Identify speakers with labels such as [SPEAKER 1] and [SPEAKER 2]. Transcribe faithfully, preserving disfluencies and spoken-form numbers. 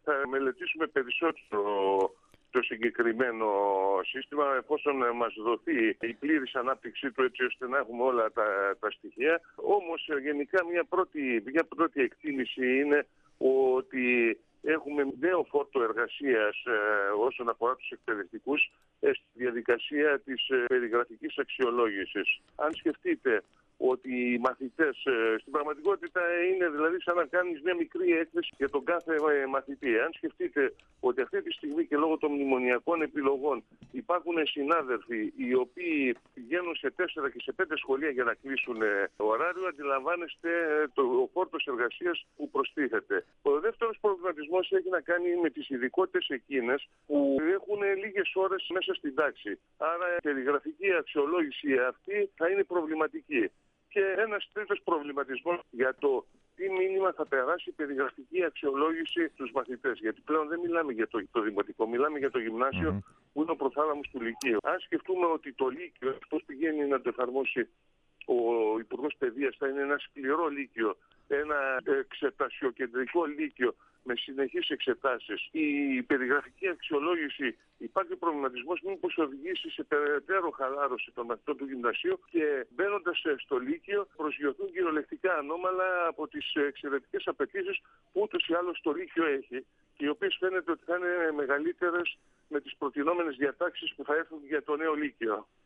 [SPEAKER 1] θα μελετήσουμε περισσότερο το συγκεκριμένο σύστημα, εφόσον μας δοθεί η πλήρης ανάπτυξή του, έτσι ώστε να έχουμε όλα τα, τα στοιχεία. Όμως γενικά μια πρώτη, μια πρώτη εκτίμηση είναι ότι έχουμε νέο φόρτο εργασίας ε, όσον αφορά τους εκπαιδευτικούς ε, στη διαδικασία της ε, περιγραφικής αξιολόγησης. Αν σκεφτείτε ότι οι μαθητές ε, στην πραγματικότητα είναι δηλαδή σαν να κάνεις μια μικρή έκθεση για τον κάθε ε, μαθητή. Αν σκεφτείτε ότι αυτή τη στιγμή και λόγω των μνημονιακών επιλογών υπάρχουν συνάδελφοι οι οποίοι πηγαίνουν σε τέσσερα και σε πέντε σχολεία για να κλείσουν ε, ωράριο, αντιλαμβάνεστε ε, το φόρτος εργασίας που προστίθεται. Ο δεύτερος προβληματισμός έχει να κάνει με τις ειδικότητες εκείνες που έχουν λίγες ώρες μέσα στην τάξη. Άρα η περιγραφική αξιολόγηση αυτή θα είναι προβληματική. Και ένας τρίτος προβληματισμός για το τι μήνυμα θα περάσει η περιγραφική αξιολόγηση στους μαθητές. Γιατί πλέον δεν μιλάμε για το, το δημοτικό, μιλάμε για το γυμνάσιο mm-hmm. που είναι ο προθάλαμος του Λυκείου. Αν σκεφτούμε ότι το Λύκειο, πώς πηγαίνει να το εφαρμόσει ο Υπουργός Παιδείας, θα είναι ένα σκληρό Λύκειο, ένα εξετασιοκεντρικό Λύκειο με συνεχείς εξετάσεις. Η περιγραφική αξιολόγηση, υπάρχει προβληματισμός μήπως οδηγήσει σε περαιτέρω χαλάρωση των μαθητών του γυμνασίου και μπαίνοντας στο Λύκειο προσγειωθούν κυριολεκτικά ανώμαλα από τις εξαιρετικές απαιτήσεις που ούτως ή άλλως το Λύκειο έχει και οι οποίες φαίνεται ότι θα είναι μεγαλύτερες με τις προτινόμενες διατάξεις που θα έρθουν για το νέο Λύκειο.